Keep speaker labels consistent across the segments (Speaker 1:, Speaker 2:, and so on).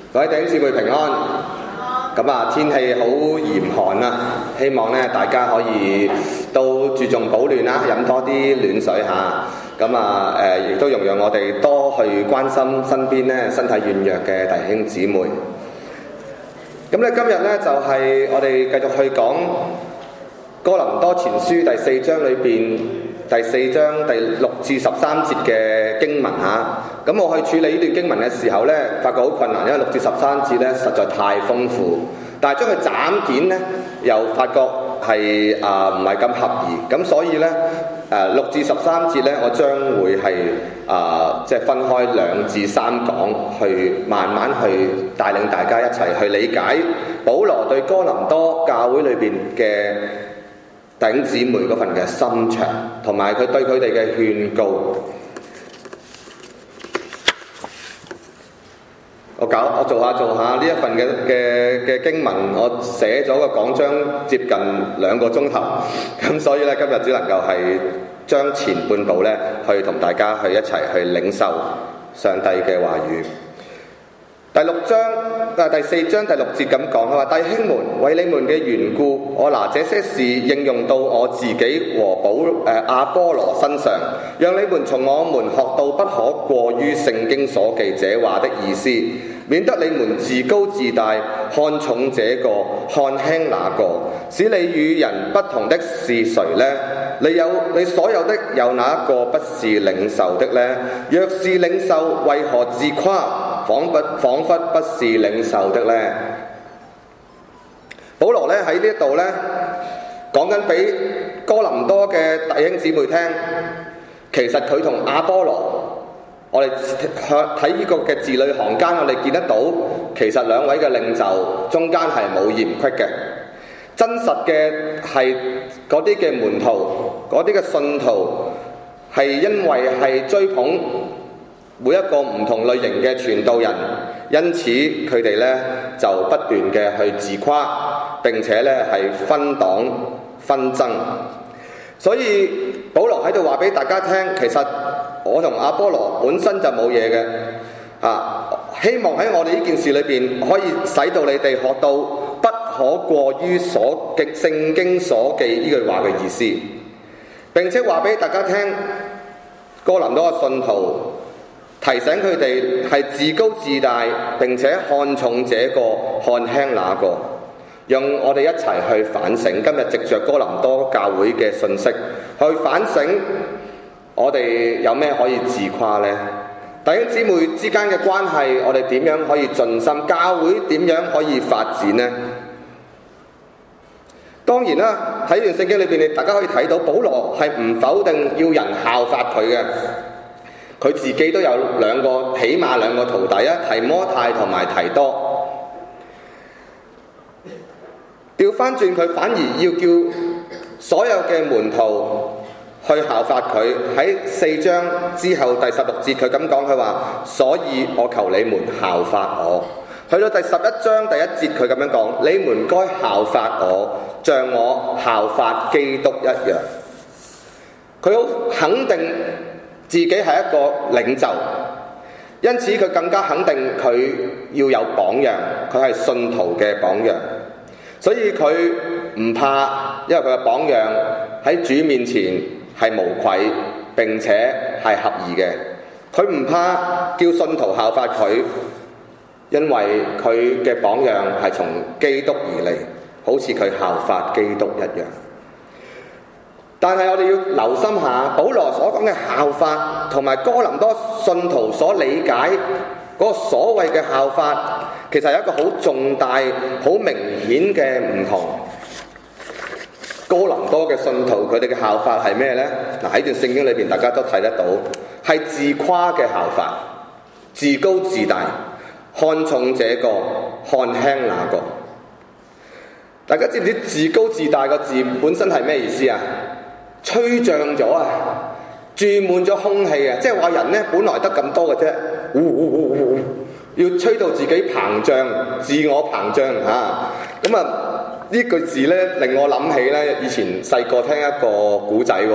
Speaker 1: 各位弟兄姊妹平安。咁啊，天氣好嚴寒啊，希望咧大家可以都注重保暖啦，飲多啲暖水嚇。咁啊亦都容讓我哋多去關心身邊咧身體軟弱嘅弟兄姊妹。咁咧今日咧就係我哋繼續去講哥林多前書第4章裏邊第4章第6至13節嘅經文嚇。咁我去處理呢段經文嘅時候咧，發覺好困難，因為6至13節咧實在太豐富，但係將佢斬件咧又發覺係唔係咁合宜，咁所以咧6至13節咧，我將會係即係分開2至3講，去慢慢去帶領大家一齊去理解保羅對哥林多教會裏邊嘅弟兄姊妹嗰份嘅心腸，同埋佢對佢哋嘅勸告。我做下呢一份嘅經文，我寫咗個講章接近2個鐘頭，咁所以咧今日只能夠係將前半部咧去同大家去一齊去領受上帝嘅話語。第4章第6節咁講，佢話：弟兄們，為你們嘅緣故，我拿這些事應用到我自己和阿波羅身上，讓你們從我們學到不可過於聖經所記這話的意思，免得你們自高自大，看重這個，看輕那個，使你與人不同的是誰呢？你所有的有哪一個不是領受的呢？若是領受，為何自誇？彷彿不是領受的呢？保羅咧喺呢度咧講緊俾哥林多嘅弟兄姊妹聽，其實佢同阿波羅，我哋睇呢個嘅字裏行間，我哋見得到其實2位嘅領袖中間係冇嫌隙嘅。真實嘅係嗰啲嘅門徒，嗰啲嘅信徒係因為係追捧每一個唔同類型嘅傳道人，因此佢哋咧就不斷嘅去自誇，並且咧係分黨紛爭。所以保羅喺度話俾大家聽，其實我同阿波羅本身就冇嘢嘅，希望喺我哋呢件事裏邊可以使到你哋學到不可過於聖經所記呢句話嘅意思，並且話俾大家聽，哥林多嘅信徒提醒佢哋係自高自大，並且看重這個，看輕那個。讓我哋一齊去反省，今日藉着哥林多教會嘅信息去反省，我哋有咩可以自誇呢？弟兄姊妹之間嘅關係，我哋點樣可以盡心？教會點樣可以發展呢？當然啦，喺段聖經裏邊，大家可以睇到保羅係唔否定要人效法佢嘅。佢自己都有起碼兩個徒弟啊，提摩太同埋提多。調翻轉，佢反而要叫所有嘅門徒去效法佢。喺4章之後第16節，佢咁講，佢話：所以我求你們效法我。去到第11章第1節，佢咁樣講：你們該效法我，像我效法基督一樣。佢好肯定自己係一個領袖，因此佢更加肯定佢要有榜樣，佢係信徒嘅榜樣。所以佢唔怕，因為佢嘅榜樣喺主面前係無愧並且係合宜嘅。佢唔怕叫信徒效法佢，因為佢嘅榜樣係從基督而嚟，好似佢效法基督一樣。但係我哋要留心下，保羅所講嘅效法同埋哥林多信徒所理解嗰個所謂嘅效法，其實有一個好重大、好明顯嘅唔同。哥林多嘅信徒佢哋嘅效法係咩呢？喺段聖經裏邊大家都睇得到，係自誇嘅效法，自高自大，看重這個，看輕那個。大家知唔知自高自大個字本身係咩意思啊？吹脹咗啊，注滿咗空氣啊，即係話人呢本來得咁多嘅啫，要吹到自己膨脹，自我膨脹嚇。呢句字呢令我諗起呢，以前細個聽一個古仔喎，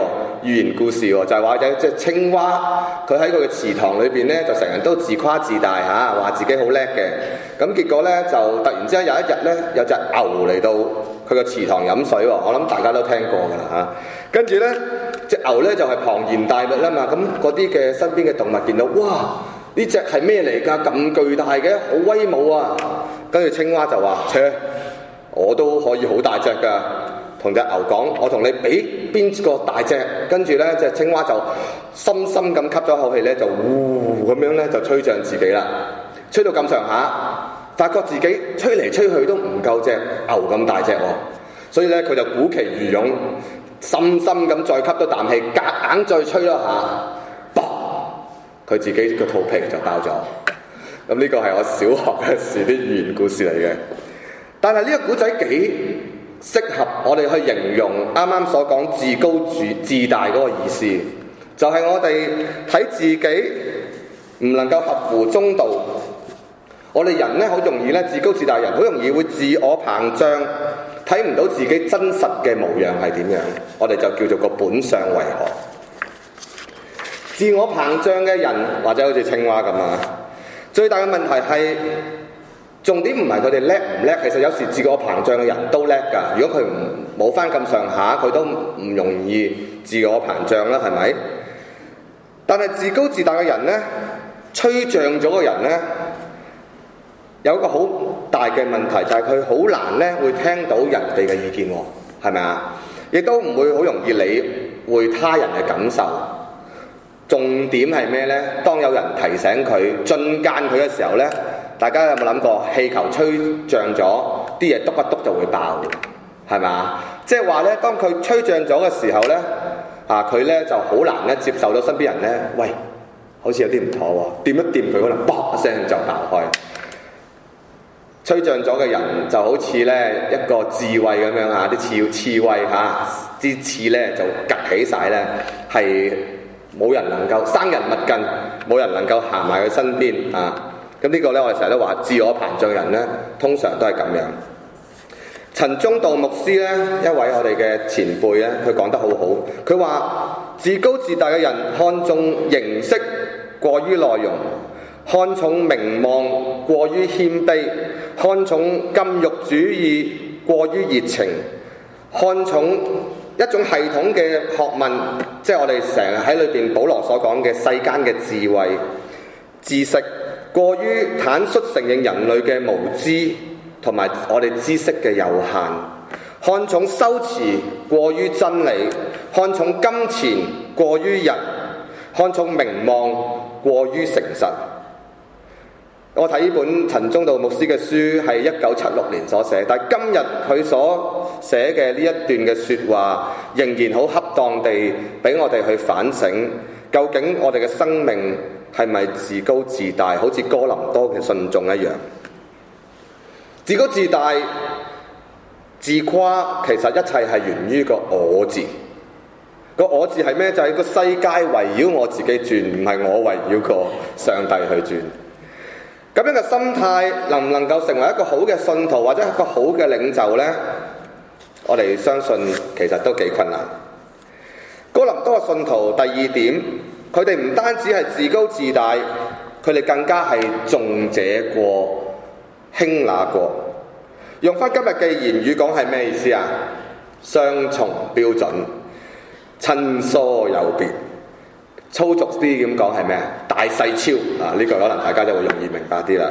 Speaker 1: 寓言故事喎，就係話有隻青蛙，佢喺佢嘅池塘裏邊咧，就成日都自誇自大嚇，話自己好叻嘅。咁結果咧就突然之間有一日咧，有隻牛嚟到佢個池塘飲水喎。我諗大家都聽過㗎啦嚇。跟住咧，隻牛咧就係龐然大物啦嘛。咁嗰啲嘅身邊嘅動物見到，哇！呢隻係咩嚟㗎？咁巨大嘅，好威武啊！跟住青蛙就話：切，我都可以好大隻㗎。同隻牛講：我同你比邊個大隻？跟住咧，隻青蛙就深深咁吸咗口氣咧，就呼咁樣咧就吹脹自己啦。吹到咁上下，發覺自己吹嚟吹去都唔夠隻牛咁大隻喎。所以咧，佢就鼓起餘勇，深深咁再吸多啖氣，夾硬再吹多下，佢自己個肚皮就爆咗。咁呢個係我小學嘅時啲寓言故事嚟嘅。但係呢個古仔幾適合我哋去形容啱啱所講自高自大嗰個意思，就係我哋睇自己唔能夠合乎中道。我哋人咧好容易咧自高自大，人好容易會自我膨脹，睇唔到自己真實嘅模樣係點樣，我哋就叫做個本相為何。自我膨脹嘅人或者好似青蛙咁啊，最大嘅問題係重點唔係佢哋叻唔叻，其實有時自我膨脹嘅人都叻㗎。如果佢冇返咁上下，佢都唔容易自我膨脹啦，係咪？但係自高自大嘅人呢，吹脹咗嘅人呢，有一個好大嘅問題，就係佢好難呢會聽到人哋嘅意見喎，係咪啊？亦都唔會好容易理會他人嘅感受。重點係咩呢？當有人提醒佢、進諫佢嘅時候呢，大家有冇諗過氣球吹脹咗，啲嘢篤一篤就會爆，係咪啊？即係話呢，當佢吹脹咗嘅時候呢，佢呢就好難呢接受到身邊人呢，喂，好似有啲唔妥喎，掂一掂佢可能啵一聲就爆開。吹脹咗嘅人就好似呢一個刺蝟咁樣嚇，啲刺蝟嚇，啲刺呢就趌起晒呢，係冇人能夠生人勿近，冇人能夠行埋佢身邊啊！咁呢個呢，我哋成日都話自我膨脹人呢，通常都係咁樣。陳忠道牧師呢，一位我哋嘅前輩呢，佢講得好好。佢話自高自大嘅人看重形式過於內容，看重名望過於謙卑，看重禁欲主義過於熱情，看重一種系統嘅學問，即係我哋成日喺裏邊保羅所講嘅世間嘅智慧、知識，過於坦率承認人類嘅無知同埋我哋知識嘅有限，看重修辭過於真理，看重金錢過於人，看重名望過於誠實。我睇呢本陳忠道牧師嘅書係1976年所寫，但係今日佢所寫嘅呢一段嘅説話，仍然好恰當地俾我哋去反省，究竟我哋嘅生命係咪自高自大，好似哥林多嘅信眾一樣？自高自大、自誇，其實一切係源於個我字。個我字係咩？就係個世界圍繞我自己轉，唔係我圍繞個上帝去轉。咁樣嘅心態能唔能夠成為一個好嘅信徒或者一個好嘅領袖呢？我哋相信其實都幾困難。哥林多嘅信徒第二點，佢哋唔單止係自高自大，佢哋更加係重這過輕那過。用翻今日嘅言語講係咩意思啊？雙重標準，親疏有別。粗俗啲咁講係咩啊？大細超啊！呢個可能大家就會容易明白啲啦。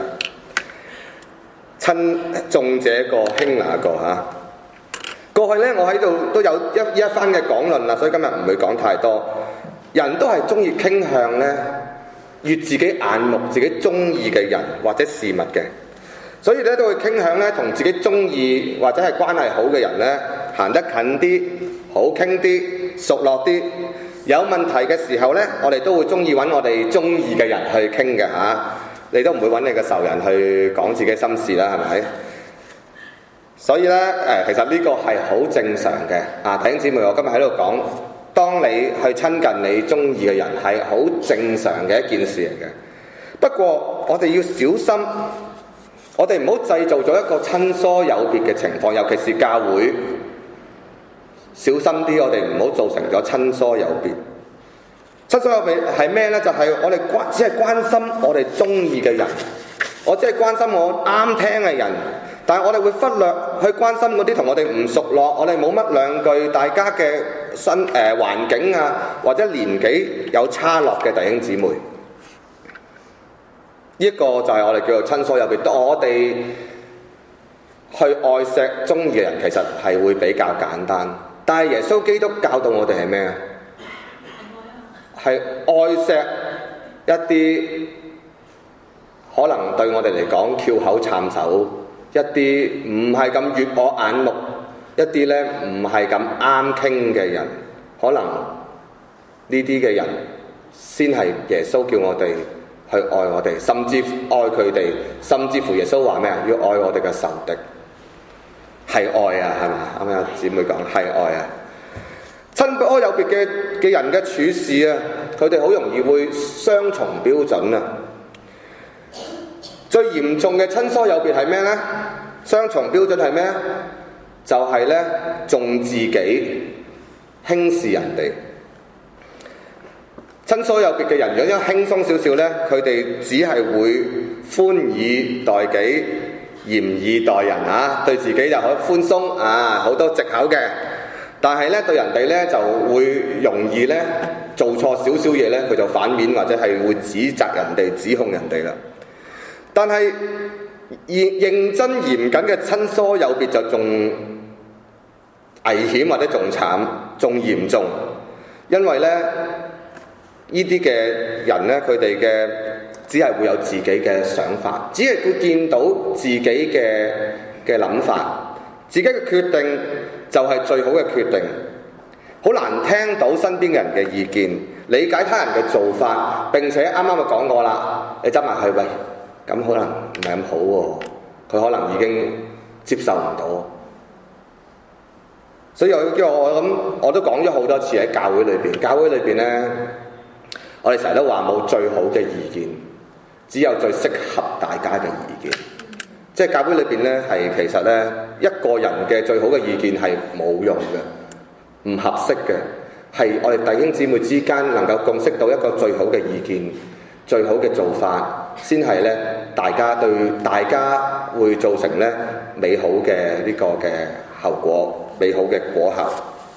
Speaker 1: 重這過輕那過嚇。過去呢，我喺度都有一番嘅講論啦，所以今日唔會講太多。人都係中意傾向呢，越自己眼目、自己中意嘅人或者事物嘅，所以咧都會傾向呢，同自己中意或者係關係好嘅人呢，行得近啲，好傾啲，熟絡啲。有問題嘅時候呢，我哋都會中意揾我哋中意嘅人去傾嘅嚇，你都唔會揾你嘅仇人去講自己心事啦，係咪？所以呢，其實呢個係好正常嘅啊！弟兄姊妹，我今日喺度講，當你去親近你中意嘅人係好正常嘅一件事嚟嘅。不過我哋要小心，我哋唔好製造咗一個親疏有別嘅情況，尤其是教會。 小心啲，我哋唔好造成咗親疏有別。親疏有別係咩呢？就係我哋只係關心我哋中意嘅人，我只係關心我啱聽嘅人，但係我哋會忽略去關心嗰啲同我哋唔熟絡，我哋冇乜兩句大家嘅環境啊，或者年紀有差落嘅弟兄姊妹。呢個就係我哋叫做親疏有別。我哋去愛錫中意嘅人，其實係會比較簡單。但係耶穌基督教導我哋係咩啊？係愛錫一啲可能對我哋嚟講翹口插手，一啲唔係咁悅我眼目，一啲咧唔係咁啱傾嘅人，可能呢啲嘅人先係耶穌叫我哋去愛我哋，甚至愛佢哋，甚至乎耶穌話咩啊？要愛我哋嘅仇敵，係愛啊，係嘛？啱啱姊妹講係愛啊。親疏有別嘅人嘅處事啊，佢哋好容易會雙重標準啊。最嚴重嘅親疏有別係咩呢？雙重標準係咩？就係呢，重自己，輕視人哋。親疏有別嘅人，如果輕鬆少少呢，佢哋只係會寬以待己，嚴以待人啊，對自己就好寬鬆啊，好多藉口嘅。但係咧，對人哋咧就會容易咧做錯少少嘢咧，佢就反面或者係會指責人哋、指控人哋啦。但係認真嚴謹嘅親疏有別就仲危險或者仲慘、仲嚴重，因為咧呢啲嘅人咧，佢哋嘅只係會有自己嘅想法，只係會見到自己嘅諗法，自己嘅決定就係最好嘅決定，好難聽到身邊嘅人嘅意見，理解他人嘅做法，並且啱啱就講過啦，你執埋去喂，咁可能唔係咁好喎，佢可能已經接受唔到，所以我都講咗好多次喺教會裏邊呢，我哋成日都話冇最好嘅意見，只有最適合大家嘅意見。即係教會裏邊咧，係其實咧一個人嘅最好嘅意見係冇用嘅，唔合適嘅，係我哋弟兄姊妹之間能夠共識到一個最好嘅意見、最好嘅做法，先係咧大家對大家會造成咧美好嘅呢個嘅後果、美好嘅果效。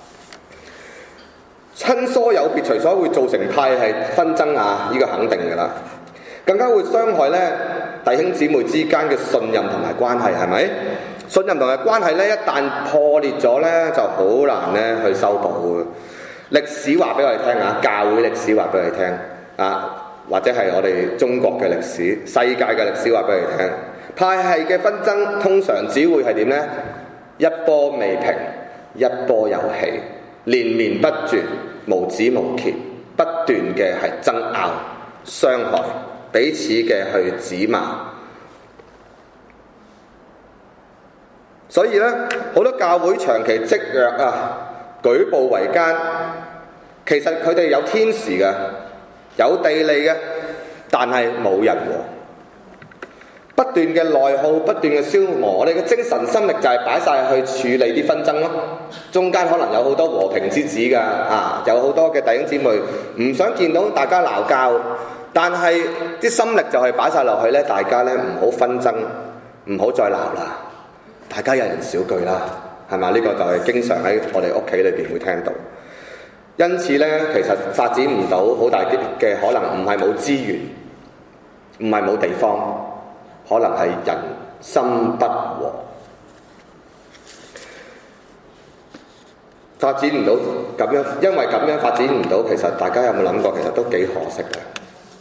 Speaker 1: 親疏有別，除咗會造成派系紛爭啊，呢個肯定㗎啦，更加會傷害咧弟兄姊妹之間嘅信任同埋關係，係咪？信任同埋關係咧，一旦破裂咗咧，就好難咧去修補嘅。歷史話俾我哋聽啊，教會歷史話俾我哋聽啊，或者係我哋中國嘅歷史、世界嘅歷史話俾我哋聽，派系嘅紛爭通常只會係點咧？一波未平，一波又起，連綿不絕，無止無歇，不斷嘅係爭拗、傷害。彼此嘅去指罵，所以咧好多教會長期積弱啊，舉步維艱。其實佢哋有天時嘅，有地利嘅，但係冇人和。不斷嘅內耗，不斷嘅消磨，我哋嘅精神心力就係擺晒去處理啲紛爭咯。中間可能有好多和平之子㗎，有好多嘅弟兄姊妹唔想見到大家鬧交。但係啲心力就係擺晒落去咧，大家咧唔好紛爭，唔好再鬧啦，大家有人少句啦，係嘛？呢個就係經常喺我哋屋企裏邊會聽到。因此咧，其實發展唔到好大嘅可能，唔係冇資源，唔係冇地方，可能係人心不和，發展唔到咁樣。因為咁樣發展唔到，其實大家有冇諗過？其實都幾可惜嘅。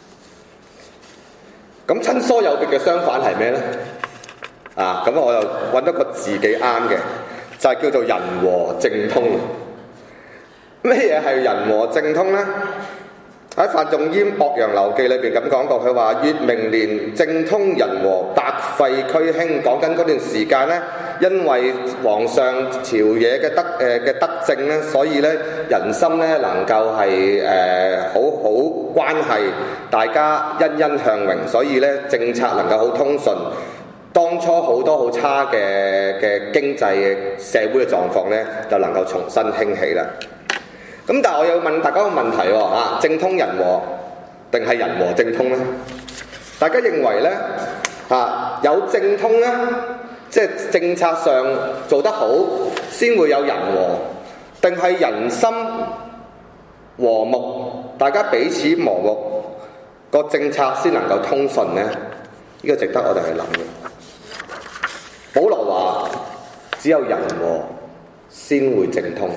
Speaker 1: 咁親疏有別嘅相反係咩呢？咁我又揾到個字幾啱嘅，就係叫做人和正通。咩嘢係人和正通呢？喺范仲淹《岳陽樓記》裏邊咁講過，佢話月明年正通人和，百廢俱興。講緊嗰段時間呢，因為皇上朝野嘅德政呢，所以呢人心呢能夠係好好關係，大家欣欣向榮，所以呢政策能夠好通順。 當初好多好差嘅經濟社會嘅狀況咧，就能夠重新興起啦。咁但係我要問大家個問題喎，政通人和定係人和政通咧？大家認為咧有政通咧，即係政策上做得好先會有人和，定係人心和睦，大家彼此和睦，個政策先能夠通順呢？呢個值得我哋去諗嘅。保羅話：只有人和先會政通。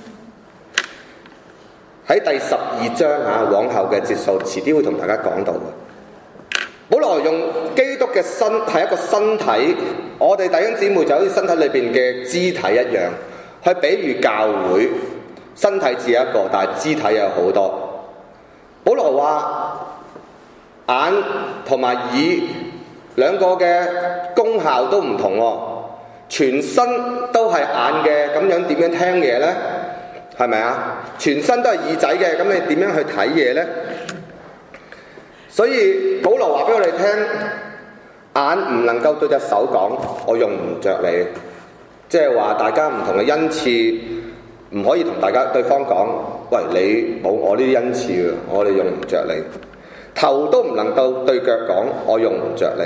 Speaker 1: 喺第12章往後嘅節數，遲啲會同大家講到嘅。保羅用基督嘅身係一個身體，我哋弟兄姊妹就好似身體裏邊嘅肢體一樣，去比喻教會。身體只有一個，但係肢體有好多。保羅話：眼同埋耳兩個嘅功效都唔同喎，全身都係眼嘅，咁樣點樣聽嘢呢？係咪啊？全身都係耳仔嘅，咁你點樣去睇嘢呢？所以保羅話俾我哋聽，眼唔能夠對隻手講我用唔着你，即係話大家唔同嘅恩賜，唔可以同對方講，喂，你冇我呢啲恩賜嘅，我哋用唔着你。頭都唔能夠對腳講我用唔着你。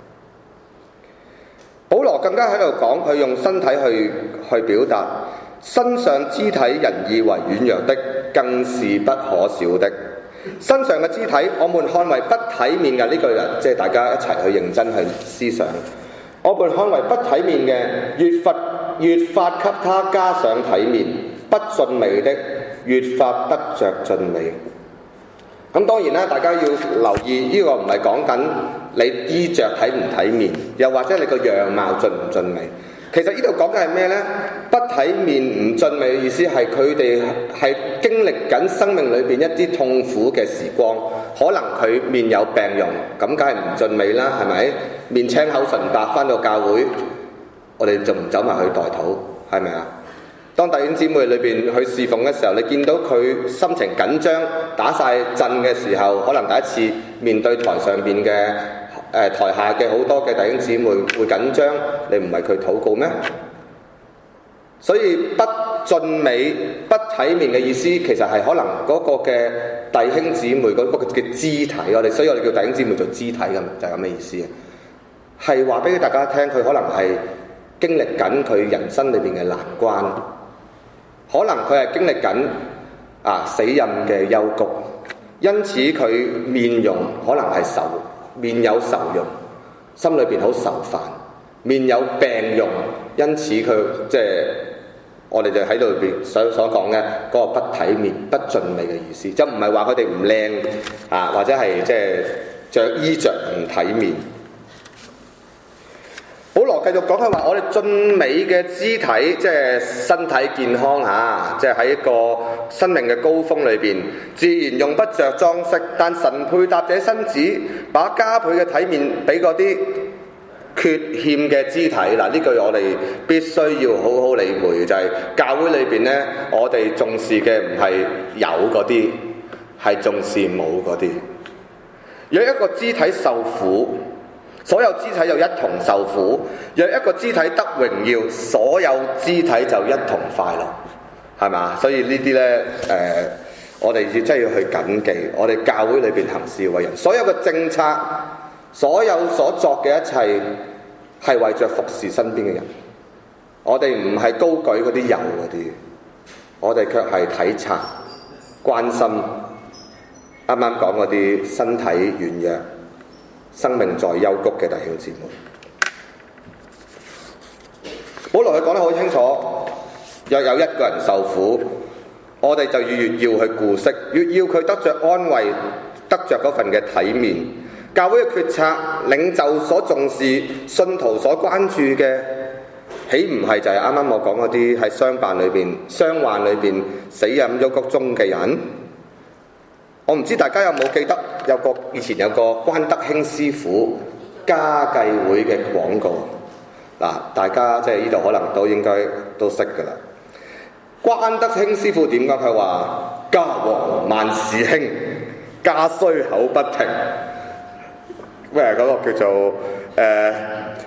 Speaker 1: 保羅更加喺度講，佢用身體去表達，身上肢體人以為軟弱的，更是不可少的。身上嘅肢體，我們看為不體面嘅，呢句人，即係大家一齊去認真去思想。我們看為不體面嘅，越發給他加上體面；不俊美的，越發得着俊美。咁當然啦，大家要留意，呢個唔係講緊你衣着體唔體面，又或者你個樣貌俊唔俊美。其實呢度講嘅係咩呢？不體面唔俊美嘅意思係佢哋係經歷緊生命裏邊一啲痛苦嘅時光，可能佢面有病容，咁梗係唔俊美啦，係咪？面青口唇白返到教會，我哋就唔走埋去代禱，係咪啊？當弟兄姊妹裏邊去侍奉嘅時候，你見到佢心情緊張、打晒震嘅時候，可能第一次面對台上邊嘅台下嘅好多嘅弟兄姊妹會緊張，你唔係佢禱告咩？所以不俊美、不體面嘅意思，其實係可能嗰個嘅弟兄姊妹嗰個嘅肢體，所以我哋叫弟兄姊妹做肢體咁，就係咁嘅意思。係話俾大家聽，佢可能係經歷緊佢人生裏邊嘅難關。可能佢係經歷緊死蔭嘅幽谷，因此佢面容可能係面有愁容，心裏邊好愁煩，面有病容，因此佢即係我哋就喺度邊所講嘅嗰個不體面、不俊美嘅意思，就唔係話佢哋唔靚或者係即係着衣着唔體面。保羅繼續講佢話：我哋俊美嘅肢體，即係身體健康即係喺一個生命嘅高峰裏邊，自然用不着裝飾，但神配搭這身子，把加倍嘅體面俾嗰啲缺欠嘅肢體。嗱，呢句我哋必須要好好理會，就係教會裏邊呢，我哋重視嘅唔係有嗰啲，係重視冇嗰啲。若一個肢體受苦，所有肢體就一同受苦；若一個肢體得榮耀，所有肢體就一同快樂，係嘛？所以呢啲呢，我哋真係要去謹記，我哋教會裏邊行事為人，所有嘅政策，所有所作嘅一切，係為着服侍身邊嘅人。我哋唔係高舉嗰啲有嗰啲，我哋卻係體察、關心啱啱講嗰啲身體軟弱、生命在幽谷嘅弟兄姊妹。保羅佢講得好清楚，若有一個人受苦，我哋就越要去顧惜，越要佢得着安慰，得着嗰份嘅體面。教會嘅決策、領袖所重視、信徒所關注嘅，豈唔係就係啱啱我講嗰啲喺傷患裏邊死蔭幽谷中嘅人？我唔知大家有冇記得以前有個關德興師傅家計會嘅廣告。嗱，大家即係呢度可能都應該都識㗎啦。關德興師傅點講？佢話：家和萬事興，家衰口不停。咩嗰個叫做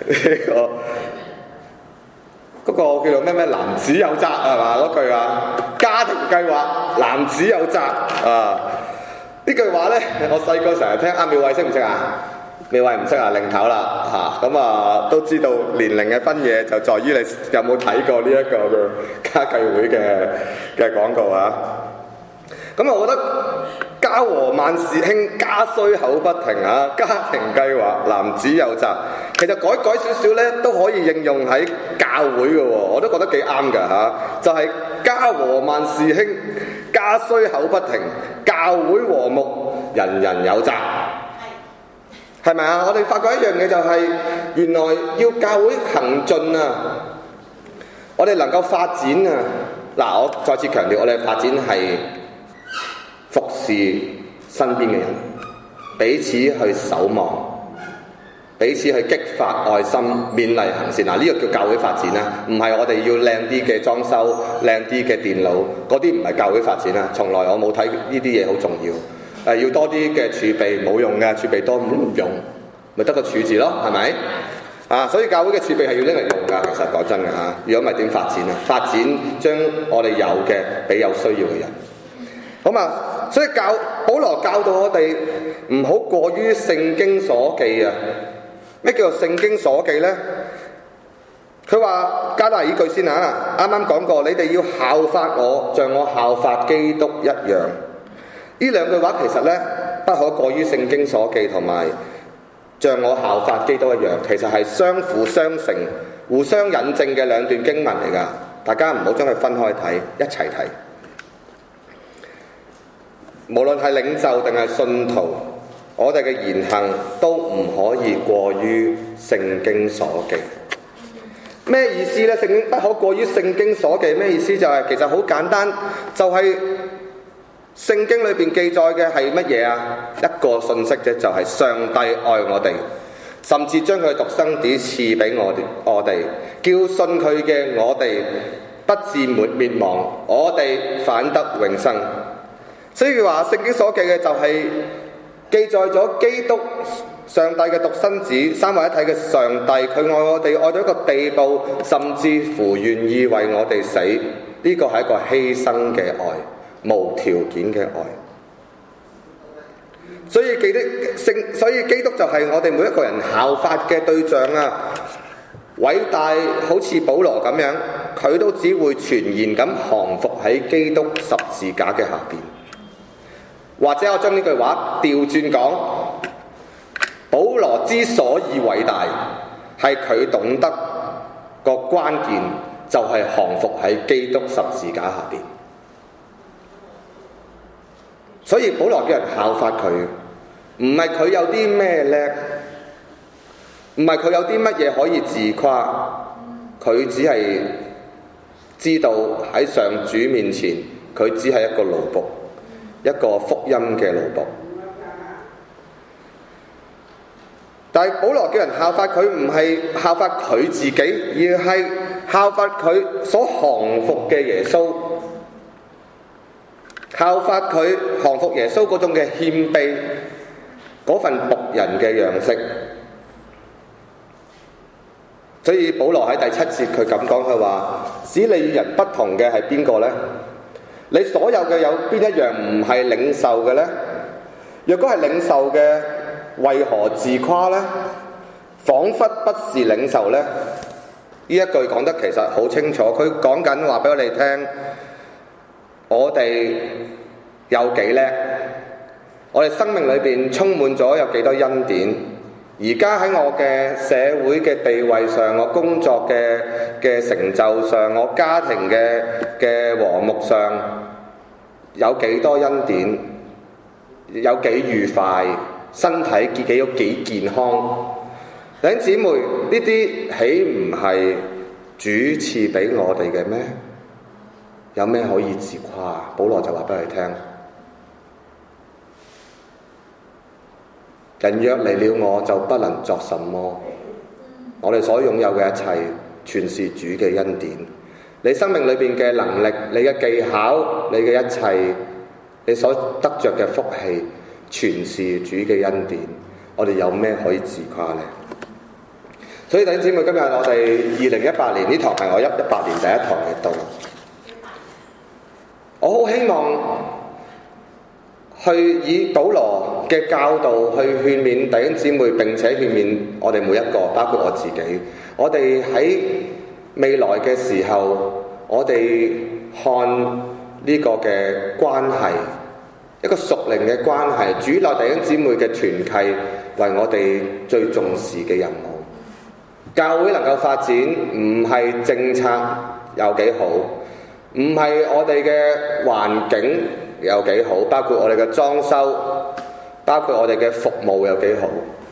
Speaker 1: 嗰個叫做咩男子有責係嘛？嗰句啊，家庭計劃男子有責啊！呢句話咧，我細個成日聽。阿妙慧識唔識啊？妙慧唔識啊，擰頭啦嚇。咁啊都知道年齡嘅分野就在於你有冇睇過呢一個嘅家計會嘅廣告啊。咁啊，我覺得家和萬事興，家衰口不停啊！家庭計劃男子有責，其實改少少咧都可以應用喺教會嘅喎，我都覺得幾啱㗎嚇。就係家和萬事興，家衰口不停，教會和睦，人人有責，係咪啊？我哋發覺一樣嘢就係，原來要教會行進啊，我哋能夠發展啊。嗱，我再次強調，我哋發展係服侍身邊嘅人，彼此去守望，彼此去激發愛心，勉勵行善。嗱，呢個叫教會發展啦，唔係我哋要靚啲嘅裝修、靚啲嘅電腦，嗰啲唔係教會發展啦。從來我冇睇呢啲嘢好重要。要多啲嘅儲備冇用嘅，儲備多唔用，咪得個儲字咯，係咪？啊，所以教會嘅儲備係要拎嚟用㗎。其實講真嘅嚇，如果唔係點發展啊？發展將我哋有嘅俾有需要嘅人。好嘛，所以保羅教導我哋唔好過於聖經所記啊！咩叫做聖經所記呢？佢話加大呢句先啊，啱啱講過，你哋要效法我，像我效法基督一樣。呢兩句話其實呢，不可過於聖經所記同埋像我效法基督一樣，其實係相輔相成、互相引證嘅兩段經文嚟㗎。大家唔好將佢分開睇，一齊睇。無論係領袖定係信徒，我哋嘅言行都唔可以過於聖經所記。咩意思呢？聖經不可過於聖經所記，咩意思？就係其實好簡單，就係聖經裏邊記載嘅係乜嘢啊？一個信息啫，就係上帝愛我哋，甚至將佢獨生子賜俾我哋，叫信佢嘅我哋不至滅亡，我哋反得永生。所以話聖經所記嘅就係記載咗基督上帝嘅獨生子，三位一體嘅上帝，佢愛我哋愛到一個地步，甚至乎願意為我哋死。呢個係一個犧牲嘅愛，無條件嘅愛。所以基督就係我哋每一個人效法嘅對象啊！偉大好似保羅咁樣，佢都只會全然咁降服喺基督十字架嘅下邊。或者我將呢句話調轉講，保羅之所以偉大，係佢懂得個關鍵就係降服喺基督十字架下邊。所以保羅叫人效法佢，唔係佢有啲咩叻，唔係佢有啲乜嘢可以自誇，佢只係知道喺上主面前，佢只係一個奴僕，一個福音嘅奴僕。但係保羅叫人效法佢，唔係效法佢自己，而係效法佢所降服嘅耶穌，效法佢降服耶穌嗰種嘅謙卑，嗰份僕人嘅樣式。所以保羅喺第7節佢咁講，佢話：使你與人不同嘅係邊個呢？你所有嘅有邊一樣唔係領受嘅呢？若果係領受嘅，為何自誇呢？彷彿不是領受呢？呢一句講得其實好清楚，佢講緊話俾我哋聽，我哋有幾叻，我哋生命裏邊充滿咗有幾多恩典。而家喺我嘅社會嘅地位上，我工作嘅成就上，我家庭嘅和睦上，有幾多恩典，有幾愉快，身體有幾健康。弟兄姊妹，呢啲豈唔係主賜俾我哋嘅咩？有咩可以自誇？保羅就話俾佢聽：人若離了我，就不能作什麼。我哋所擁有嘅一切，全是主嘅恩典。你生命裏邊嘅能力，你嘅技巧，你嘅一切，你所得着嘅福氣，全是主嘅恩典。我哋有咩可以自誇呢？ 所以弟兄姊妹，今日我哋2018年呢堂係我18年第一堂嘅道。我好希望去以保羅嘅教導去勸勉弟兄姊妹，並且勸勉我哋每一個，包括我自己。我哋喺未來嘅時候，我哋看呢個嘅關係，一個屬靈嘅關係，主內弟兄姊妹嘅團契，為我哋最重視嘅任務。教會能夠發展，唔係政策有幾好，唔係我哋嘅環境有幾好，包括我哋嘅裝修，包括我哋嘅服務有幾好。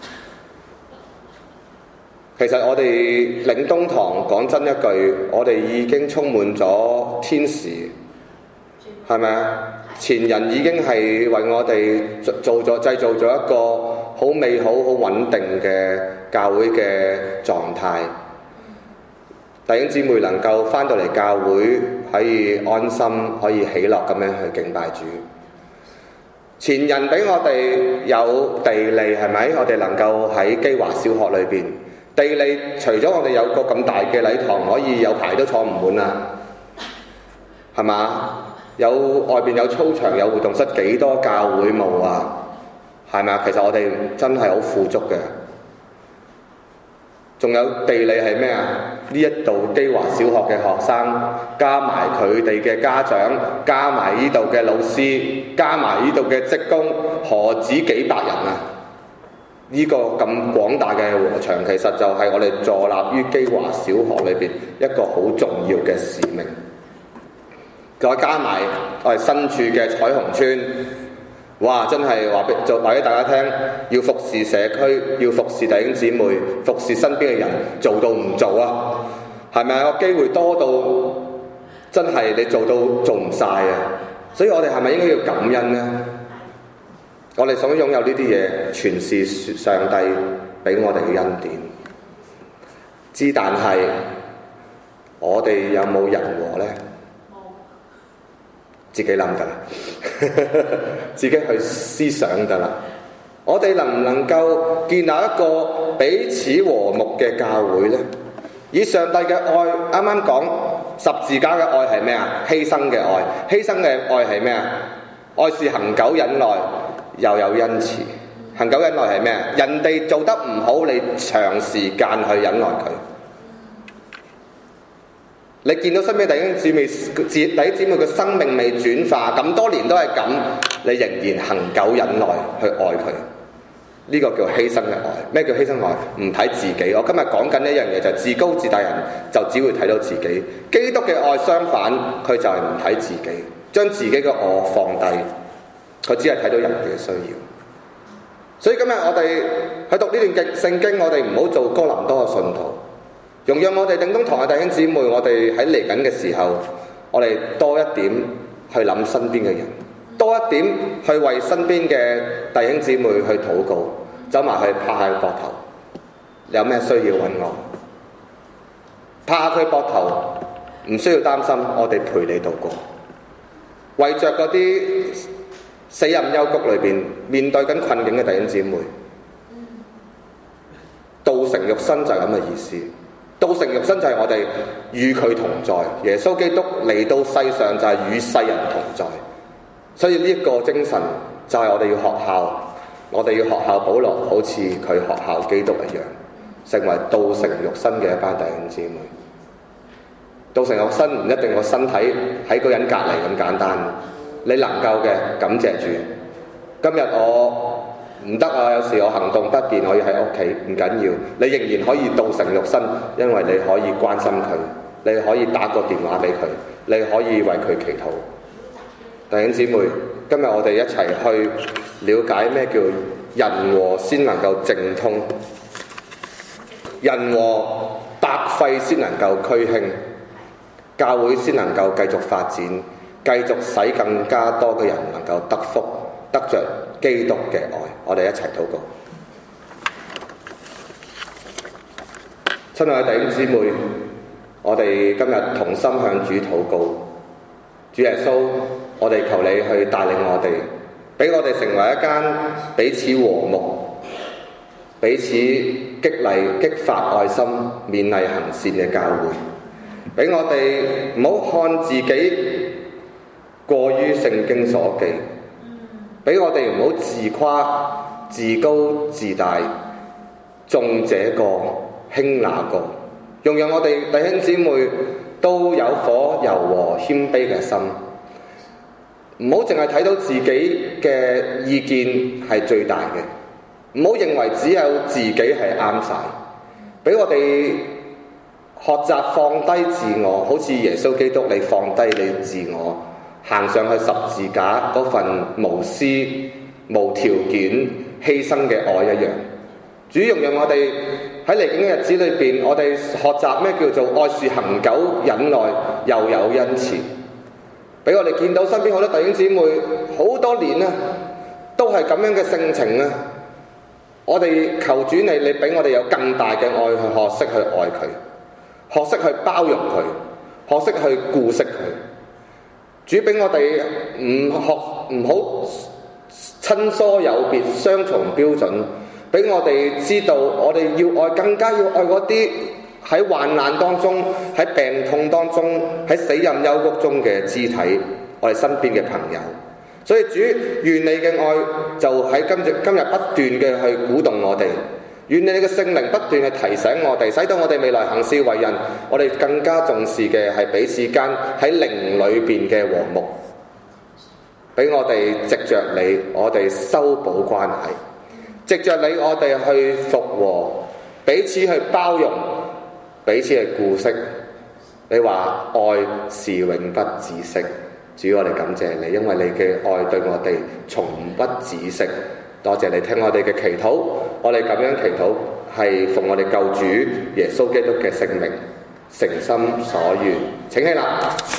Speaker 1: 其實我哋領東堂講真一句，我哋已經充滿咗天使，係咪啊？前人已經係為我哋製造咗一個好美好、好穩定嘅教會嘅狀態。弟兄姊妹能夠返到嚟教會，可以安心、可以喜樂咁樣去敬拜主。前人俾我哋有地利，係咪？我哋能夠喺基華小學裏邊，地利除咗我哋有個咁大嘅禮堂，可以有排都坐唔滿啦，係嘛？有外邊有操場，有活動室，幾多教會冇啊？係咪啊？其實我哋真係好富足嘅。仲有地利係咩啊？呢一度基華小學嘅學生，加埋佢哋嘅家長，加埋呢度嘅老師，加埋呢度嘅職工，何止幾百人啊？呢個咁廣大嘅禾場，其實就係我哋坐立於基華小學裏邊一個好重要嘅使命。再加埋我哋身處嘅彩虹村，哇！真係話俾大家聽，要服侍社區，要服侍弟兄姊妹，服侍身邊嘅人，做到唔做啊？係咪啊？個機會多到真係你做到做唔晒啊！所以我哋係咪應該要感恩呢？我哋想擁有呢啲嘢，全是上帝俾我哋嘅恩典。但係我哋有冇人和呢？自己諗得啦，自己去思想得啦。我哋能唔能夠建立一個彼此和睦嘅教會呢？以上帝嘅愛，啱啱講十字架嘅愛係咩啊？犧牲嘅愛，犧牲嘅愛係咩啊？愛是恒久忍耐，又有恩慈。恒久忍耐係咩啊？人哋做得唔好，你長時間去忍耐佢。你見到身邊弟兄姊妹嘅生命未轉化，咁多年都係咁，你仍然恒久忍耐去愛佢，呢個叫犧牲嘅愛。咩叫犧牲愛？唔睇自己。我今日講緊一樣嘢，就係自高自大人就只會睇到自己。基督嘅愛相反，佢就係唔睇自己，將自己嘅我放低，佢只係睇到人嘅需要。所以今日我哋喺讀呢段聖經，我哋唔好做哥林多嘅信徒。容讓我哋領東堂嘅弟兄姊妹，我哋喺嚟緊嘅時候，我哋多一點去諗身邊嘅人，多一點去為身邊嘅弟兄姊妹去禱告，走埋去拍下佢膊頭，你有咩需要揾我？拍下佢膊頭，唔需要擔心，我哋陪你度過。為着嗰啲死蔭幽谷裏邊面對緊困境嘅弟兄姊妹，道成肉身就係咁嘅意思。道成肉身就係我哋與佢同在，耶穌基督嚟到世上就係與世人同在，所以呢一個精神就係我哋要學效，我哋要學效保羅，好似佢學效基督一樣，成為道成肉身嘅一班弟兄姊妹。道成肉身唔一定個身體喺個人隔離咁簡單，你能夠嘅感謝主。今日我唔得啊！有時我行動不便，我要喺屋企，唔緊要。你仍然可以道成肉身，因為你可以關心佢，你可以打個電話俾佢，你可以為佢祈禱。弟兄姊妹，今日我哋一齊去了解咩叫人和先能夠正通，人和百廢先能夠俱興，教會先能夠繼續發展，繼續使更加多嘅人能夠得福，得着基督嘅愛。我哋一齊禱告。親愛的弟兄姊妹，我哋今日同心向主禱告。主耶穌，我哋求你去帶領我哋，俾我哋成為一間彼此和睦、彼此激勵、激發愛心、勉勵行善嘅教會，俾我哋唔好看自己過於聖經所記，俾我哋唔好自誇、自高自大，重這個輕那個，讓我哋弟兄姊妹都有顆柔和謙卑嘅心，唔好淨係睇到自己嘅意見係最大嘅，唔好認為只有自己係啱晒，俾我哋學習放低自我，好似耶穌基督你放低你自我，行上去十字架嗰份無私、無條件犧牲嘅愛一樣。主讓我哋喺嚟緊嘅日子裏邊，我哋學習咩叫做愛是恒久忍耐，又有恩慈。俾我哋見到身邊好多弟兄姊妹好多年都係咁樣嘅性情啊！我哋求主你俾我哋有更大嘅愛去學識去愛佢，學識去包容佢，學識去顧惜佢。主俾我哋唔好親疏有別、雙重標準，俾我哋知道我哋要愛，更加要愛嗰啲喺患難當中、喺病痛當中、喺死蔭幽谷中嘅肢體，我哋身邊嘅朋友。所以主願你嘅愛就喺今日不斷嘅去鼓動我哋，願你嘅聖靈不斷去提醒我哋，使到我哋未來行事為人，我哋更加重視嘅係彼此間喺靈裏邊嘅和睦，俾我哋藉着你，我哋修補關係，藉着你，我哋去復和，彼此去包容，彼此去顧惜。你話愛是永不止息，主，我哋感謝你，因為你嘅愛對我哋從不止息。多謝你聽我哋嘅祈禱，我哋咁樣祈禱係奉我哋救主耶穌基督嘅聖名，誠心所願。請起立。